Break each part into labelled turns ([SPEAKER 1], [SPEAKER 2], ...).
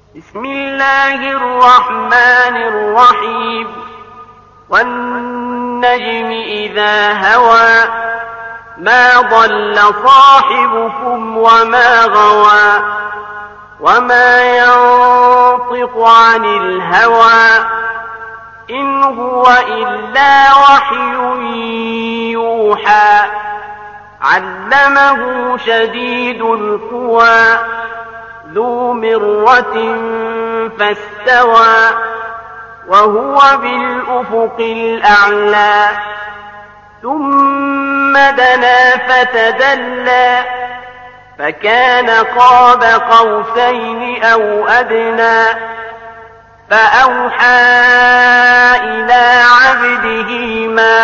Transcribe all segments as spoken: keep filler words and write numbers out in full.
[SPEAKER 1] بسم الله الرحمن الرحيم والنجم إذا هوى ما ضل صاحبكم وما غوى وما ينطق عن الهوى إن هو إلا وحي يوحى علمه شديد القوى ذو مرة فاستوى وهو بالأفق الأعلى ثم دنا فتدلى فكان قاب قوسين أو أدنى فأوحى إلى عبده ما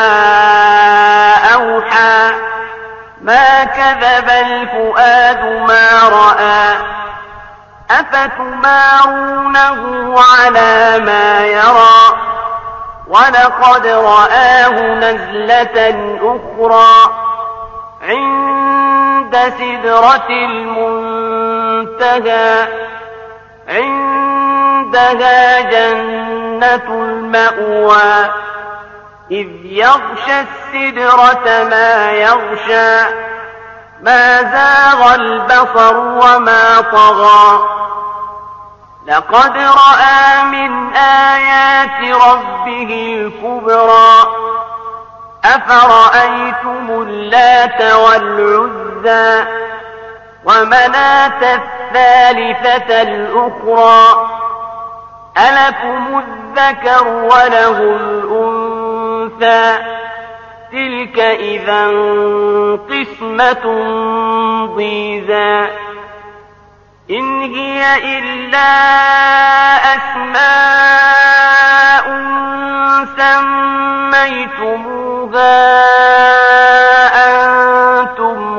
[SPEAKER 1] أوحى ما كذب الفؤاد ما رأى أفتمارونه على ما يرى ولقد رآه نزلة أخرى عند سدرة المنتهى عندها جنة المأوى إذ يغشى السدرة ما يغشى ما زاغ البصر وما طغى لقد رأى من آيات ربه الكبرى أفرأيتم اللات والعزى ومناة الثالثة الأخرى ألكم الذكر وله الأنثى تلك إذا قسمة ضيزى إن هي إلا أسماء سميتموها أنتم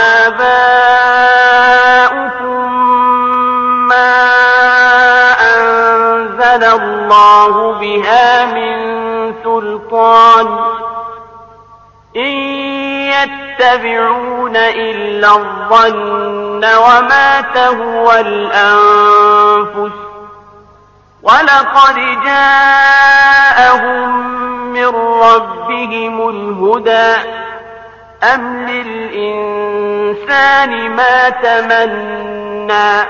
[SPEAKER 1] وآباؤكم ما أنزل الله بها من سلطان إن يتبعون إلا الظن وما تهوى الأنفس ولقد جاءهم من ربهم الهدى أم للإنسان ما تمنى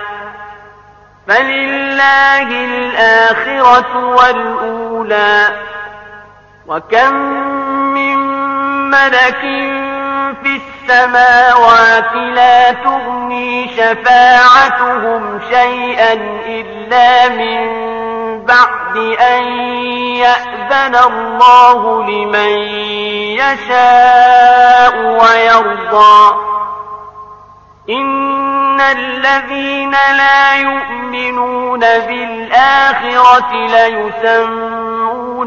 [SPEAKER 1] فلله الآخرة والأولى وكم من ملك في السماوات لا تغني شفاعتهم شيئا إلا من بعد أن يأذن الله لمن يشاء ويرضى إن الذين لا يؤمنون بالآخرة ليسمون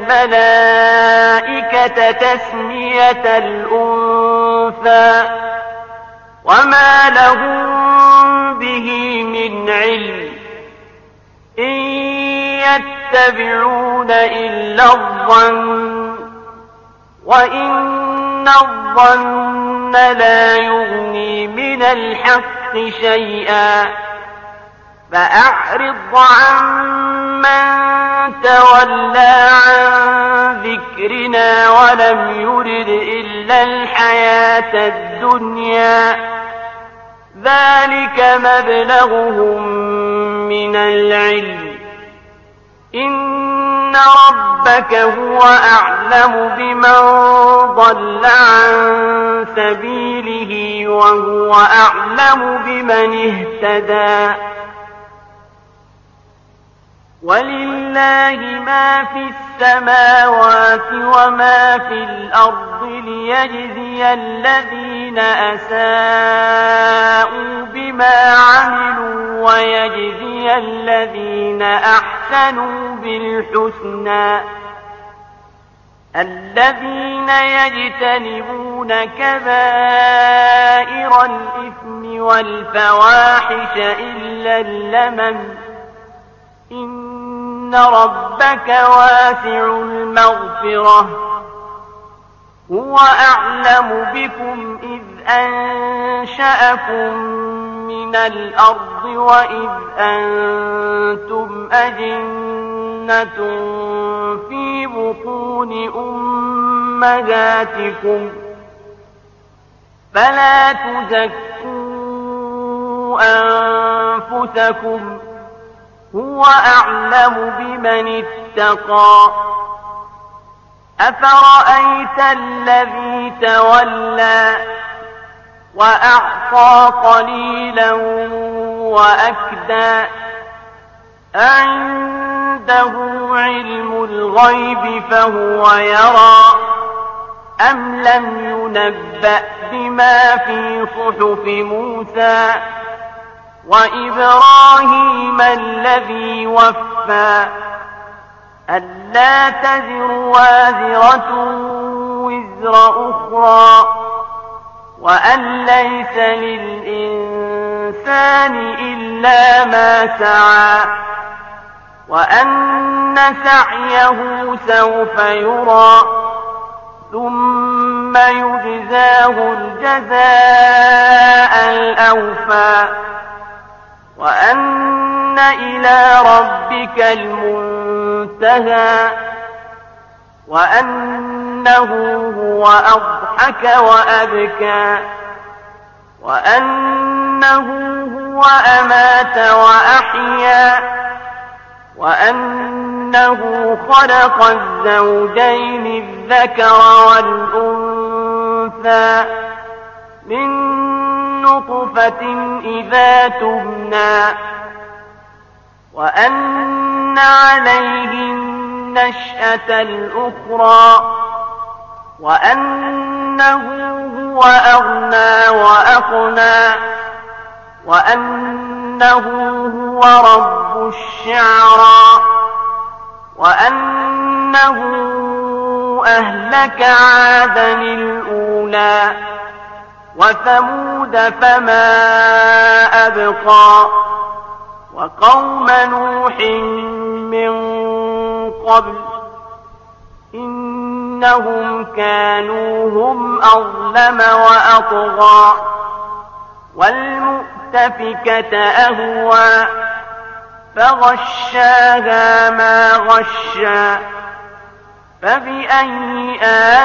[SPEAKER 1] الملائكة تسمية الأنثى وما لهم به من علم إن يتبعون إلا الظن وإن الظن لا يغني من الحق شيئا فأعرض عمن تولى عن ذكرنا ولم يرد إلا الحياة الدنيا ذلك مبلغهم من العلم إن ربك هو أعلم بمن ضل عن سبيله وهو أعلم بمن اهتدى ولله ما في السماوات وما في الأرض ليجزي الذين أساءوا بما عملوا ويجزي الذين أحسنوا بالحسنى الذين يجتنبون كبائر الإثم والفواحش إلا اللمم إن ربك واسع المغفرة هو أعلم بكم إذ أنشأكم من الأرض وإذ أنتم أجنة في بطون أمهاتكم فلا تزكوا أنفسكم هو أعلم بمن اتقى أفرأيت الذي تولى وأعطى قليلا وأكدى أعنده علم الغيب فهو يرى أم لم ينبأ بما في صحف موسى وإبراهيم الذي وفى ألا تزر وازرة وزر أخرى وأن ليس للإنسان إلا ما سعى وأن سعيه سوف يرى ثم يجزاه الجزاء الأوفى وأن إلى ربك المنتهى وأنه هو أضحك وأبكى وأنه هو أمات وأحيا وأنه خلق الزوجين الذكر والأنثى من نطفة إذا تمنى وأن عليه النشأة الأخرى وأنه هو أغنى وأقنى وأنه هو رب الشعرى وأنه أهلك عادا الأولى وثمود فما أبقى وقوم نوح من قبل إنهم كانوا هم أظلم وأطغى والمؤتفكة أهوى فغشاها ما غشى فبأي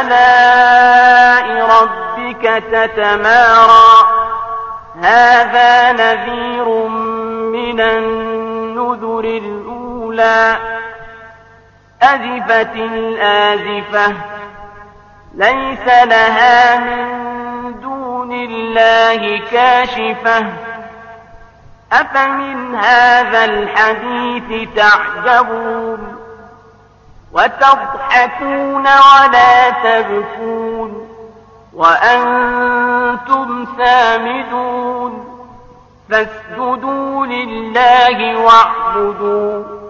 [SPEAKER 1] آلاء ربك تتمارى هذا نذير من النذر الأولى أزفت الآزفة ليس لها من دون الله كاشفة أفمن هذا الحديث تعجبون وتضحكون ولا تبكون وأنتم سامدون فاسجدوا لله واعبدوا